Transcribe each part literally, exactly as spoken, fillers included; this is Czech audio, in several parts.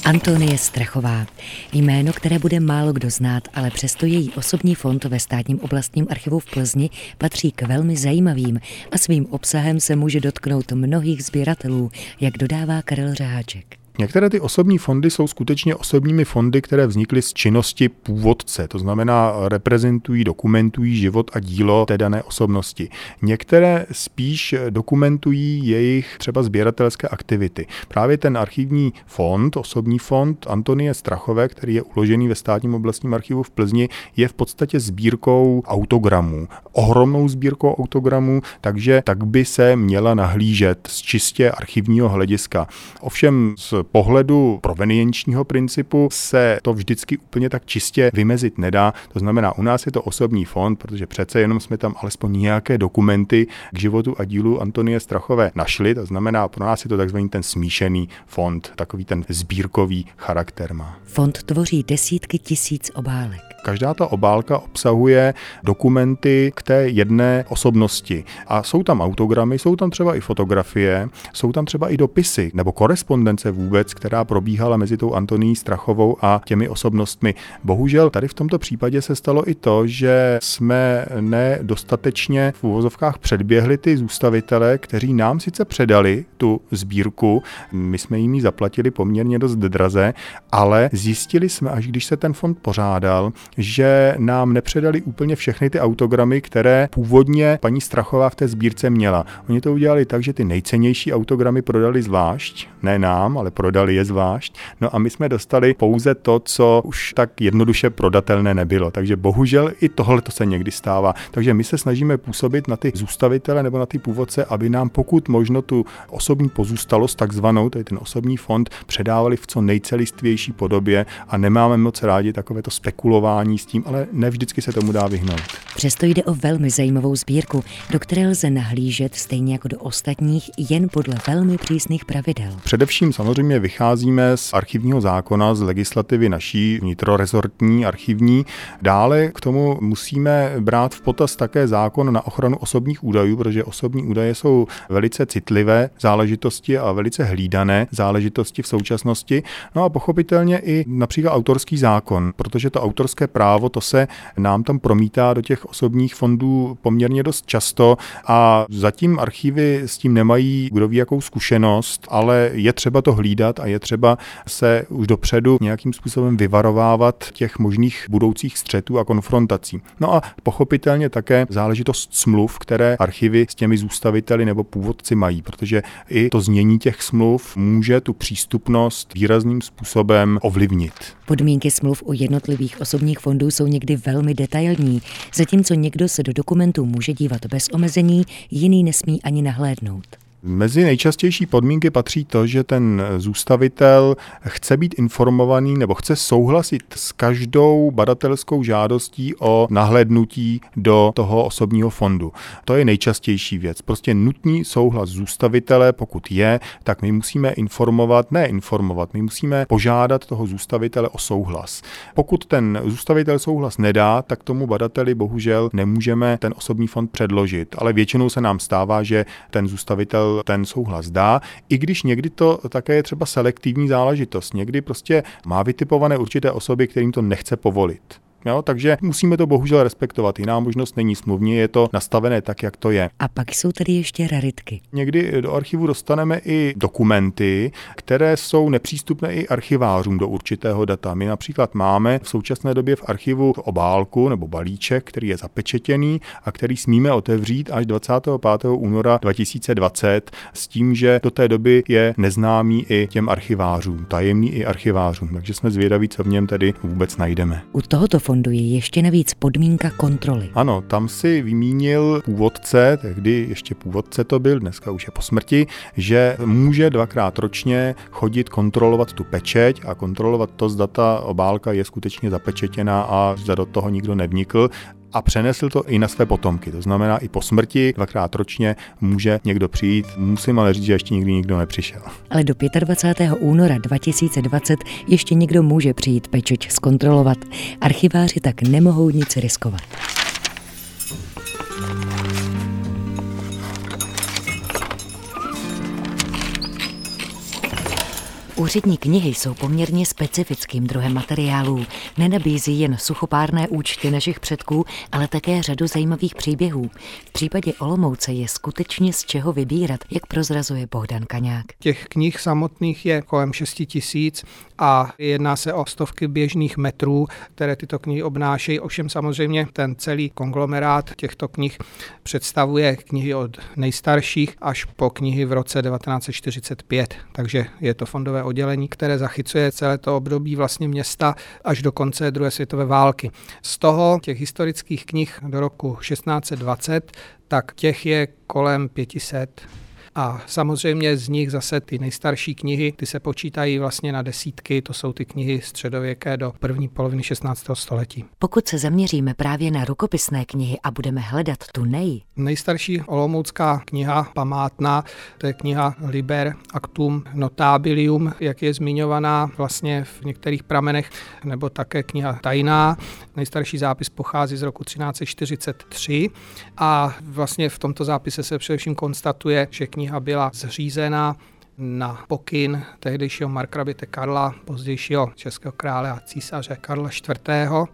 Antonie Strachová. Jméno, které bude málo kdo znát, ale přesto její osobní fond ve Státním oblastním archivu v Plzni patří k velmi zajímavým a svým obsahem se může dotknout mnohých sběratelů, jak dodává Karel Řeháček. Některé ty osobní fondy jsou skutečně osobními fondy, které vznikly z činnosti původce, to znamená reprezentují, dokumentují život a dílo té dané osobnosti. Některé spíš dokumentují jejich třeba sběratelské aktivity. Právě ten archivní fond, osobní fond Antonie Strachové, který je uložený ve Státním oblastním archivu v Plzni, je v podstatě sbírkou autogramů. Ohromnou sbírkou autogramů, takže tak by se měla nahlížet z čistě archivního hlediska. Ovšem z pohledu provenienčního principu se to vždycky úplně tak čistě vymezit nedá. To znamená, u nás je to osobní fond, protože přece jenom jsme tam alespoň nějaké dokumenty k životu a dílu Antonie Strachové našli. To znamená, pro nás je to takzvaný ten smíšený fond, takový ten sbírkový charakter má. Fond tvoří desítky tisíc obálek. Každá ta obálka obsahuje dokumenty k té jedné osobnosti. A jsou tam autogramy, jsou tam třeba i fotografie, jsou tam třeba i dopisy nebo korespondence vůbec, která probíhala mezi tou Antonií Strachovou a těmi osobnostmi. Bohužel tady v tomto případě se stalo i to, že jsme nedostatečně v uvozovkách předběhli ty zůstavitele, kteří nám sice předali tu sbírku, my jsme jim ji zaplatili poměrně dost draze, ale zjistili jsme, až když se ten fond pořádal, že nám nepředali úplně všechny ty autogramy, které původně paní Strachová v té sbírce měla. Oni to udělali tak, že ty nejcennější autogramy prodali zvlášť, ne nám, ale prodali je zvlášť. No a my jsme dostali pouze to, co už tak jednoduše prodatelné nebylo. Takže bohužel i tohle to se někdy stává. Takže my se snažíme působit na ty zůstavitele nebo na ty původce, aby nám pokud možno tu osobní pozůstalost, takzvanou, tedy ten osobní fond, předávali v co nejcelistvější podobě a nemáme moc rádi takovéto spekulování s tím, ale ne vždycky se tomu dá vyhnout. Přesto jde o velmi zajímavou sbírku, do které lze nahlížet stejně jako do ostatních jen podle velmi přísných pravidel. Především samozřejmě vycházíme z archivního zákona, z legislativy naší vnitrorezortní, archivní. Dále k tomu musíme brát v potaz také zákon na ochranu osobních údajů, protože osobní údaje jsou velice citlivé záležitosti a velice hlídané záležitosti v současnosti. No a pochopitelně i například autorský zákon, protože to autorské právo, to se nám tam promítá do těch osobních fondů poměrně dost často a zatím archivy s tím nemají kdo ví jakou zkušenost, ale je třeba to hlídat a je třeba se už dopředu nějakým způsobem vyvarovávat těch možných budoucích střetů a konfrontací. No a pochopitelně také záležitost smluv, které archivy s těmi zůstaviteli nebo původci mají, protože i to znění těch smluv může tu přístupnost výrazným způsobem ovlivnit. Podmínky smluv u jednotlivých osobních fondů jsou někdy velmi detailní, zatímco někdo se do dokumentů může dívat bez omezení, jiný nesmí ani nahlédnout. Mezi nejčastější podmínky patří to, že ten zůstavitel chce být informovaný nebo chce souhlasit s každou badatelskou žádostí o nahlédnutí do toho osobního fondu. To je nejčastější věc. Prostě nutný souhlas zůstavitele, pokud je, tak my musíme informovat, ne informovat, my musíme požádat toho zůstavitele o souhlas. Pokud ten zůstavitel souhlas nedá, tak tomu badateli bohužel nemůžeme ten osobní fond předložit, ale většinou se nám stává, že ten zůstavitel ten souhlas dá, i když někdy to také je třeba selektivní záležitost. Někdy prostě má vytipované určité osoby, kterým to nechce povolit. Jo, takže musíme to bohužel respektovat. Jiná možnost není smluvně, je to nastavené tak, jak to je. A pak jsou tady ještě raritky. Někdy do archivu dostaneme i dokumenty, které jsou nepřístupné i archivářům do určitého data. My například máme v současné době v archivu obálku nebo balíček, který je zapečetěný a který smíme otevřít až dvacátého pátého února dva tisíce dvacet s tím, že do té doby je neznámý i těm archivářům, tajemný i archivářům. Takže jsme zvědaví, co v něm tedy vůbec najdeme. U tohoto fondu je ještě navíc podmínka kontroly. Ano, tam si vymínil původce, tehdy ještě původce to byl, dneska už je po smrti, že může dvakrát ročně chodit kontrolovat tu pečeť a kontrolovat to, zda ta obálka je skutečně zapečetěná a zda do toho nikdo nevnikl. A přenesl to i na své potomky. To znamená, i po smrti dvakrát ročně může někdo přijít. Musím ale říct, že ještě nikdy nikdo nepřišel. Ale do dvacátého pátého února dva tisíce dvacet ještě někdo může přijít pečeť zkontrolovat. Archiváři tak nemohou nic riskovat. Úřední knihy jsou poměrně specifickým druhem materiálů. Nenabízí jen suchopárné účty našich předků, ale také řadu zajímavých příběhů. V případě Olomouce je skutečně z čeho vybírat, jak prozrazuje Bohdan Kaňák. Těch knih samotných je kolem šesti tisíc a jedná se o stovky běžných metrů, které tyto knihy obnášejí. Ovšem samozřejmě ten celý konglomerát těchto knih představuje knihy od nejstarších až po knihy v roce devatenáct set čtyřicet pět. Takže je to fondové oddělení, které zachycuje celé to období vlastně města až do konce druhé světové války. Z toho těch historických knih do roku šestnáct set dvacet, tak těch je kolem pět set. A samozřejmě z nich zase ty nejstarší knihy, ty se počítají vlastně na desítky, to jsou ty knihy středověké do první poloviny šestnáctého století. Pokud se zaměříme právě na rukopisné knihy a budeme hledat tu nej. Nejstarší olomoucká kniha památná, to je kniha Liber Actum Notabilium, jak je zmiňovaná vlastně v některých pramenech, nebo také kniha tajná. Nejstarší zápis pochází z roku třináct set čtyřicet tři a vlastně v tomto zápise se především konstatuje, že kniha byla zřízena na pokyn tehdejšího markraběte Karla, pozdějšího českého krále a císaře Karla čtvrtého.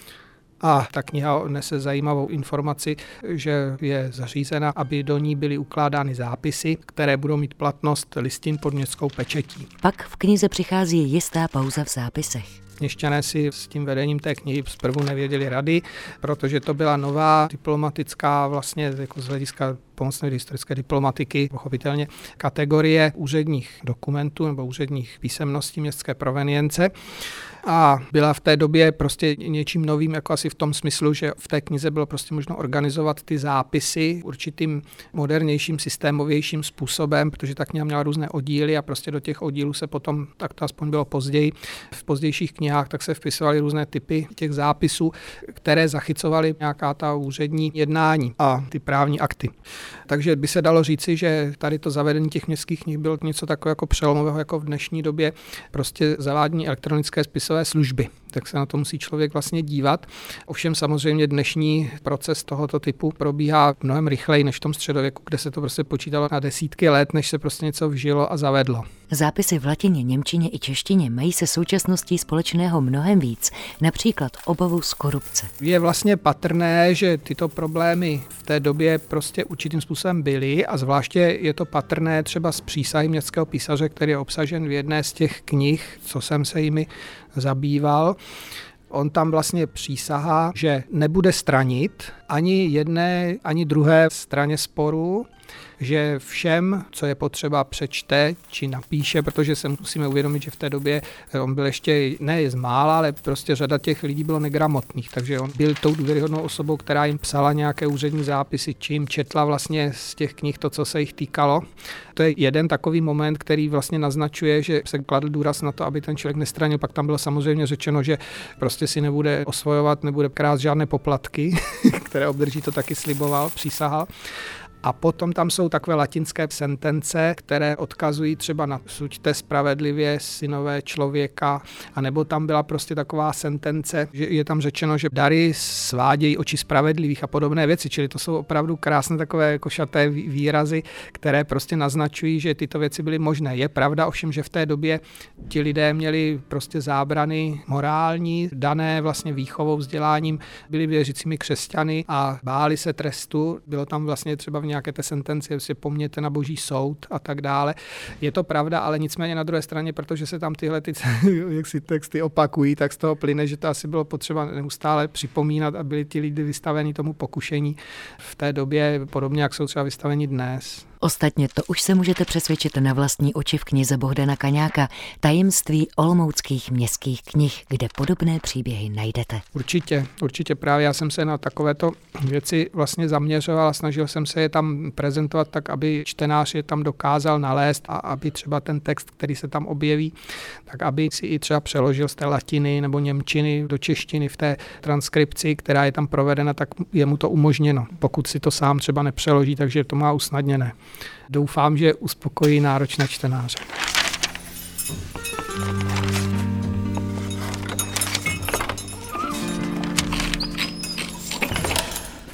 A ta kniha nese zajímavou informaci, že je zařízena, aby do ní byly ukládány zápisy, které budou mít platnost listin pod městskou pečetí. Pak v knize přichází jistá pauza v zápisech. Měšťané si s tím vedením té knihy zprvu nevěděli rady, protože to byla nová diplomatická vlastně jako z hlediska pomocné historické diplomatiky, pochopitelně kategorie úředních dokumentů nebo úředních písemností městské provenience. A byla v té době prostě něčím novým, jako asi v tom smyslu, že v té knize bylo prostě možno organizovat ty zápisy určitým modernějším, systémovějším způsobem, protože ta kniha měla různé oddíly a prostě do těch oddílů se potom, tak to aspoň bylo později, v pozdějších knihách, tak se vpisovaly různé typy těch zápisů, které zachycovaly nějaká ta úřední jednání a ty právní akty. Takže by se dalo říci, že tady to zavedení těch městských knih bylo něco takového jako přelomového, jako v dnešní době prostě zavádění elektronické spisové služby. Tak se na to musí člověk vlastně dívat. Ovšem samozřejmě dnešní proces tohoto typu probíhá mnohem rychleji než v tom středověku, kde se to prostě počítalo na desítky let, než se prostě něco vžilo a zavedlo. Zápisy v latině, němčině i češtině mají se současností společného mnohem víc, například obavu z korupce. Je vlastně patrné, že tyto problémy v té době prostě určitým způsobem byly a zvláště je to patrné třeba z přísahy městského písaře, který je obsažen v jedné z těch knih, co jsem se jimi zabýval. On tam vlastně přísahá, že nebude stranit ani jedné, ani druhé straně sporu, že všem, co je potřeba, přečte či napíše, protože se musíme uvědomit, že v té době on byl ještě ne z mála, ale prostě řada těch lidí bylo negramotných, takže on byl tou důvěryhodnou osobou, která jim psala nějaké úřední zápisy, či jim četla vlastně z těch knih to, co se jich týkalo. To je jeden takový moment, který vlastně naznačuje, že se kladl důraz na to, aby ten člověk nestranil. Pak tam bylo samozřejmě řečeno, že prostě si nebude osvojovat, nebude krást žádné poplatky, které obdrží, to taky sliboval, přísahal. A potom tam jsou takové latinské sentence, které odkazují třeba na suďte spravedlivě synové člověka, anebo tam byla prostě taková sentence, že je tam řečeno, že dary svádějí oči spravedlivých a podobné věci, čili to jsou opravdu krásné takové košaté výrazy, které prostě naznačují, že tyto věci byly možné. Je pravda ovšem, že v té době ti lidé měli prostě zábrany morální, dané vlastně výchovou, vzděláním, byli věřícími křesťany a báli se trestu. Bylo tam vlastně třeba v nějaké té sentenci, že pomněte na boží soud a tak dále. Je to pravda, ale nicméně na druhé straně, protože se tam tyhle ty, jak si texty opakují, tak z toho plyne, že to asi bylo potřeba neustále připomínat a byli ti lidi vystaveni tomu pokušení v té době, podobně jak jsou třeba vystaveni dnes. Ostatně to už se můžete přesvědčit na vlastní oči v knize Bohdana Kaňáka Tajemství olomouckých městských knih, kde podobné příběhy najdete. Určitě, určitě právě já jsem se na takovéto věci vlastně zaměřoval a snažil jsem se je tam prezentovat tak, aby čtenář je tam dokázal nalézt a aby třeba ten text, který se tam objeví, tak aby si i třeba přeložil z té latiny nebo němčiny do češtiny v té transkripci, která je tam provedena, tak je mu to umožněno, pokud si to sám třeba nepřeloží, takže to má usnadněné. Doufám, že uspokojí náročné čtenáře.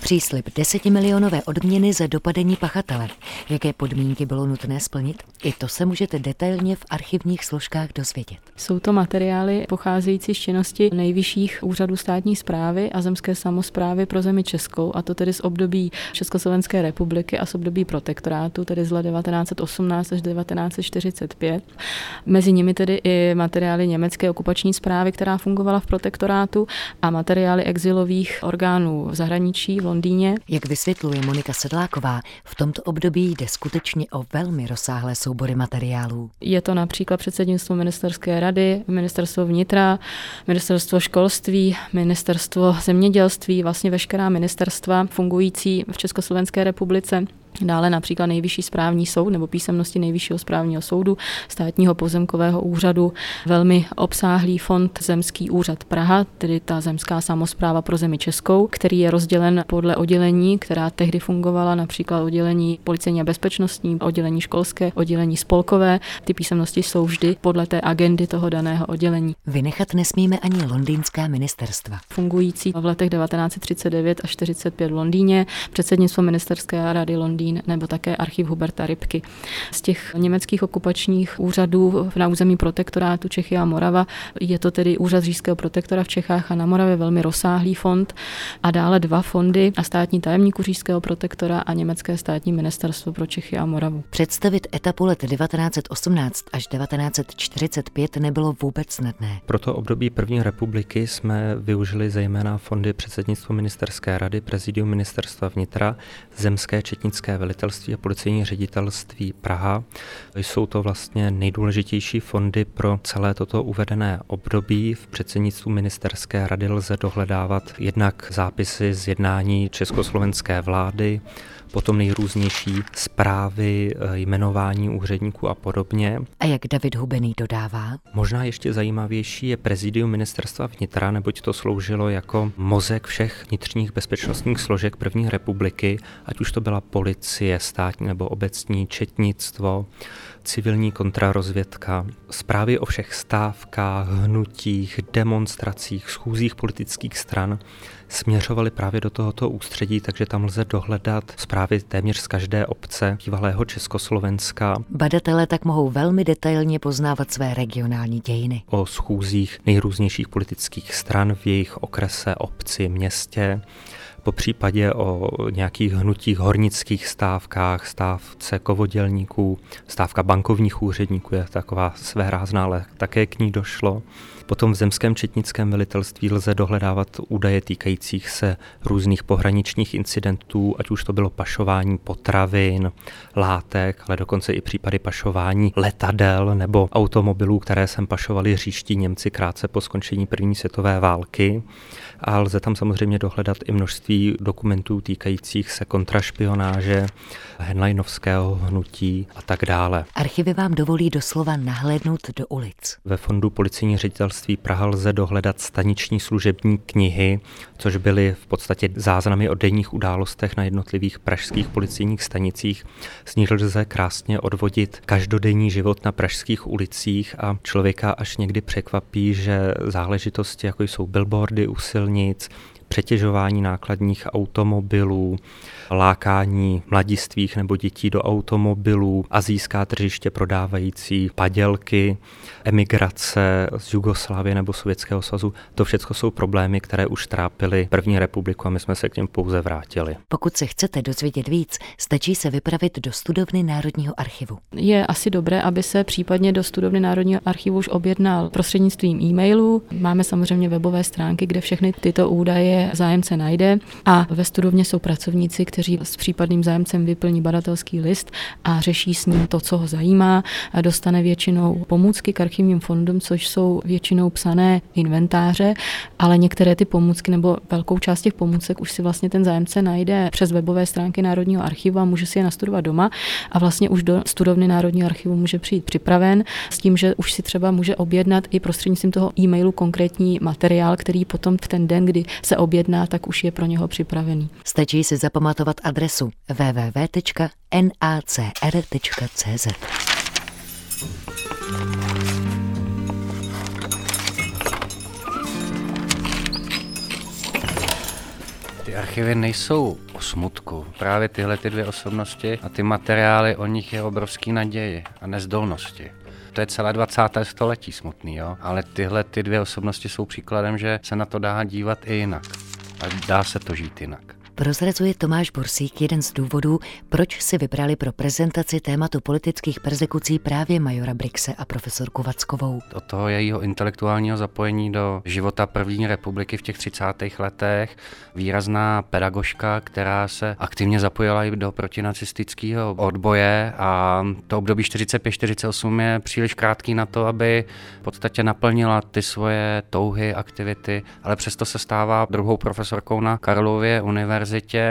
Příslib desetimilionové odměny za dopadení pachatele. Jaké podmínky bylo nutné splnit? I to se můžete detailně v archivních složkách dozvědět. Jsou to materiály pocházející z činnosti nejvyšších úřadů státní správy a zemské samosprávy pro zemi českou, a to tedy z období Československé republiky a z období protektorátu, tedy z let devatenáct set osmnáct až devatenáct set čtyřicet pět. Mezi nimi tedy i materiály německé okupační správy, která fungovala v protektorátu, a materiály exilových orgánů v zahraničí v Londýně. Jak vysvětluje Monika Sedláková, v tomto období jde skutečně o velmi rozsáhlé soubory materiálů. Je to například předsednictvo ministerské rady, ministerstvo vnitra, ministerstvo školství, ministerstvo zemědělství, vlastně veškerá ministerstva fungující v Československé republice. Dále například Nejvyšší správní soud nebo písemnosti Nejvyššího správního soudu, Státního pozemkového úřadu, velmi obsáhlý fond Zemský úřad Praha, tedy ta zemská samospráva pro zemi českou, který je rozdělen podle oddělení, která tehdy fungovala, například oddělení policejní a bezpečnostní, oddělení školské, oddělení spolkové. Ty písemnosti jsou vždy podle té agendy toho daného oddělení. Vynechat nesmíme ani londýnská ministerstva. Fungující v letech devatenáct set třicet devět až čtyřicet pět v Londýně, předsednictvo ministerské rady Londýn nebo také archiv Huberta Rybky. Z těch německých okupačních úřadů na území protektorátu Čechy a Morava je to tedy úřad říšského protektora v Čechách a na Moravě, velmi rozsáhlý fond, a dále dva fondy a státní tajemník říšského protektora a německé státní ministerstvo pro Čechy a Moravu. Představit etapu let devatenáct set osmnáct až devatenáct set čtyřicet pět nebylo vůbec snadné. Pro to období první republiky jsme využili zejména fondy předsednictvo ministerské rady, prezidium ministerstva vnitra, zemské četnické velitelství a policejní ředitelství Praha. Jsou to vlastně nejdůležitější fondy pro celé toto uvedené období. V předsednictvu ministerské rady lze dohledávat jednak zápisy z jednání československé vlády, potom nejrůznější zprávy, jmenování úředníků a podobně. A jak David Hubený dodává? Možná ještě zajímavější je prezidium ministerstva vnitra, neboť to sloužilo jako mozek všech vnitřních bezpečnostních složek první republiky, ať už to byla policie, státní nebo obecní, četnictvo, civilní kontrarozvědka, zprávy o všech stávkách, hnutích, demonstracích, schůzích politických stran směřovaly právě do tohoto ústředí, takže tam lze dohledat zprávy téměř z každé obce bývalého Československa. Badatelé tak mohou velmi detailně poznávat své regionální dějiny. O schůzích nejrůznějších politických stran v jejich okrese, obci, městě, po případě o nějakých hnutích, hornických stávkách, stávce kovodělníků, stávka bankovních úředníků je taková svérázná, ale také k ní došlo. Potom v zemském četnickém velitelství lze dohledávat údaje týkajících se různých pohraničních incidentů, ať už to bylo pašování potravin, látek, ale dokonce i případy pašování letadel nebo automobilů, které sem pašovali říští Němci krátce po skončení první světové války. A lze tam samozřejmě dohledat i množství dokumentů týkajících se kontrašpionáže, henleinovského hnutí a tak dále. Archivy vám dovolí doslova nahlédnout do ulic. Ve fondu policejní ředitelství Praha lze dohledat staniční služební knihy, což byly v podstatě záznamy o denních událostech na jednotlivých pražských policejních stanicích. Z nich lze krásně odvodit každodenní život na pražských ulicích a člověka až někdy překvapí, že záležitosti, jako jsou billboardy u silnic, přetěžování nákladních automobilů, lákání mladistvých nebo dětí do automobilů, asijská tržiště prodávající padělky, emigrace z Jugoslávie nebo Sovětského svazu. To všechno jsou problémy, které už trápily první republiku a my jsme se k něm pouze vrátili. Pokud se chcete dozvědět víc, stačí se vypravit do Studovny Národního archivu. Je asi dobré, aby se případně do Studovny Národního archivu už objednal prostřednictvím e-mailu. Máme samozřejmě webové stránky, kde všechny tyto údaje zájemce najde, a ve studovně jsou pracovníci, kteří s případným zájemcem vyplní badatelský list a řeší s ním to, co ho zajímá. A dostane většinou pomůcky k archivním fondům, což jsou většinou psané inventáře, ale některé ty pomůcky nebo velkou část těch pomůcek už si vlastně ten zájemce najde přes webové stránky Národního archivu a může si je nastudovat doma a vlastně už do Studovny Národního archivu může přijít připraven s tím, že už si třeba může objednat i prostřednictvím toho e-mailu konkrétní materiál, který potom v ten den, kdy se objedná, tak už je pro něho připravený. Stačí si zapamatovat adresu w w w tečka n a c r tečka c z. Ty archivy nejsou o smutku. Právě tyhle ty dvě osobnosti a ty materiály, o nich je obrovský naději a nezdolnosti. To je celé dvacáté století smutný, jo? Ale tyhle ty dvě osobnosti jsou příkladem, že se na to dá dívat i jinak. A dá se to žít jinak. Prozrazuje Tomáš Bursík jeden z důvodů, proč si vybrali pro prezentaci tématu politických perzekucí právě majora Brixe a profesorku Vackovou. Od toho jejího intelektuálního zapojení do života první republiky v těch třicátých letech, výrazná pedagožka, která se aktivně zapojila i do protinacistického odboje a to období čtyřicet pět čtyřicet osm je příliš krátký na to, aby v podstatě naplnila ty svoje touhy, aktivity, ale přesto se stává druhou profesorkou na Karlově univerzitě.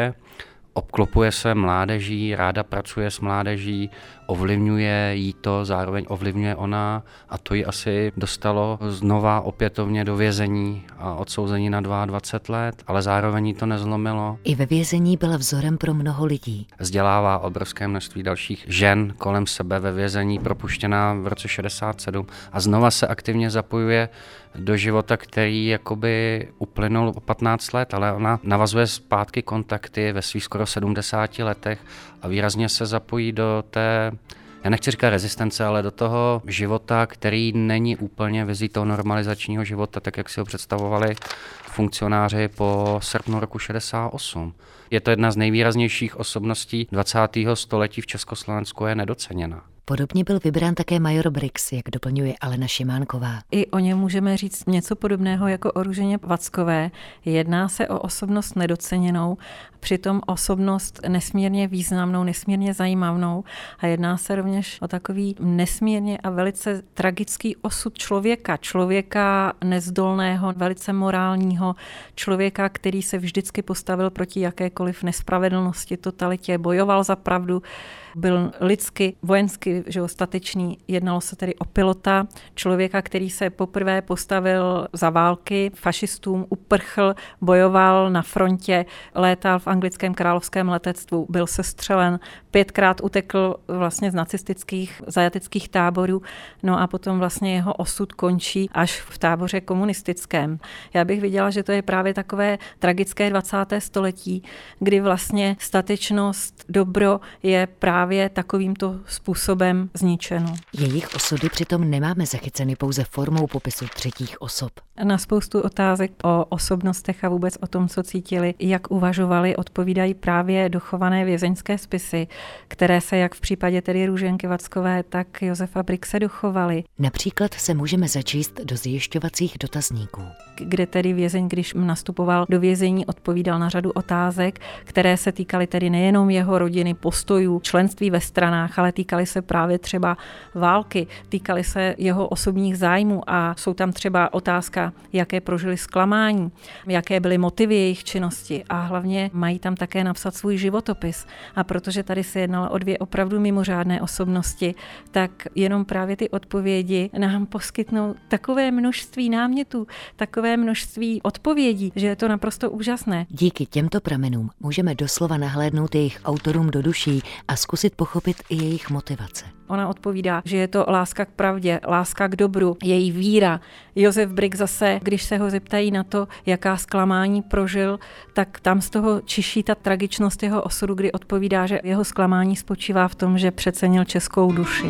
Obklopuje se mládeží, ráda pracuje s mládeží, ovlivňuje jí to, zároveň ovlivňuje ona a to ji asi dostalo znova opětovně do vězení a odsouzení na dvacet dva let, ale zároveň jí to nezlomilo. I ve vězení byla vzorem pro mnoho lidí. Vzdělává obrovské množství dalších žen kolem sebe ve vězení, propuštěná v roce šedesát sedm a znova se aktivně zapojuje do života, který jakoby uplynul o patnáct let, ale ona navazuje zpátky kontakty ve svých skoro sedmdesáti letech a výrazně se zapojí do té, já nechci říkat rezistence, ale do toho života, který není úplně vizí toho normalizačního života, tak jak si ho představovali funkcionáři po srpnu roku šedesát osm. Je to jedna z nejvýraznějších osobností dvacátého století v Československu, je nedoceněna. Podobně byl vybrán také major Brix, jak doplňuje Alena Šimánková. I o něm můžeme říct něco podobného jako o Růženě Vackové. Jedná se o osobnost nedoceněnou, přitom osobnost nesmírně významnou, nesmírně zajímavou a jedná se rovněž o takový nesmírně a velice tragický osud člověka. Člověka nezdolného, velice morálního, člověka, který se vždycky postavil proti jakékoliv nespravedlnosti, totalitě, bojoval za pravdu, byl lidsky, vojensky že jo, statečný. Jednalo se tedy o pilota, člověka, který se poprvé postavil za války fašistům, uprchl, bojoval na frontě, létal v anglickém královském letectvu, byl sestřelen, pětkrát utekl vlastně z nacistických zajateckých táborů, no a potom vlastně jeho osud končí až v táboře komunistickém. Já bych viděla, že to je právě takové tragické dvacáté století, kdy vlastně statečnost, dobro je právě takovýmto způsobem zničeno. Jejich osudy přitom nemáme zachyceny pouze formou popisu třetích osob. Na spoustu otázek o osobnostech a vůbec o tom, co cítili, jak uvažovali, odpovídají právě dochované vězeňské spisy, které se jak v případě tedy Růženky Vackové, tak Josefa Brixe dochovaly. Například se můžeme začíst do zjišťovacích dotazníků. Kde tedy vězeň, když nastupoval do vězení, odpovídal na řadu otázek, které se týkaly tedy nejenom jeho rodiny, postojů, členství ve stranách, ale týkaly se právě třeba války, týkaly se jeho osobních zájmů a jsou tam třeba otázka, jaké prožili zklamání, jaké byly motivy jejich činnosti a hlavně mají tam také napsat svůj životopis. A protože tady se jednalo o dvě opravdu mimořádné osobnosti, tak jenom právě ty odpovědi nám poskytnou takové množství námětů, takové množství odpovědí, že je to naprosto úžasné. Díky těmto pramenům můžeme doslova nahlédnout jejich autorům do duší a zkusit pochopit i jejich motivace. Ona odpovídá, že je to láska k pravdě, láska k dobru, její víra. Josef Brix zase, když se ho zeptají na to, jaká zklamání prožil, tak tam z toho čiší ta tragičnost jeho osudu, kdy odpovídá, že jeho zklamání spočívá v tom, že přecenil českou duši.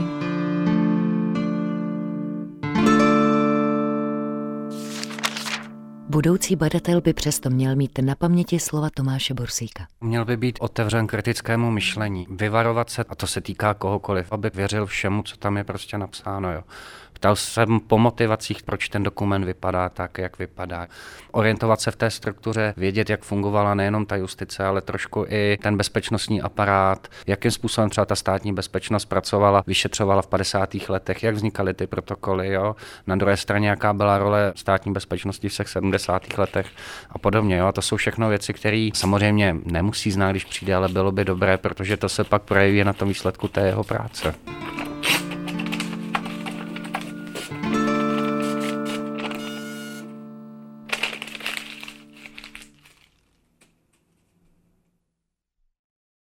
Budoucí badatel by přesto měl mít na paměti slova Tomáše Bursíka. Měl by být otevřen kritickému myšlení, vyvarovat se, a to se týká kohokoliv, aby věřil všemu, co tam je prostě napsáno. Jo. Ptal jsem po motivacích, proč ten dokument vypadá tak, jak vypadá. Orientovat se v té struktuře, vědět, jak fungovala nejenom ta justice, ale trošku i ten bezpečnostní aparát, jakým způsobem třeba ta státní bezpečnost pracovala, vyšetřovala v padesátých letech, jak vznikaly ty protokoly. Jo. Na druhé straně, jaká byla role státní bezpečnosti v těch sedmdesátých letech a podobně. Jo. A to jsou všechno věci, které samozřejmě nemusí znát, když přijde, ale bylo by dobré, protože to se pak projeví na tom výsledku té jeho práce.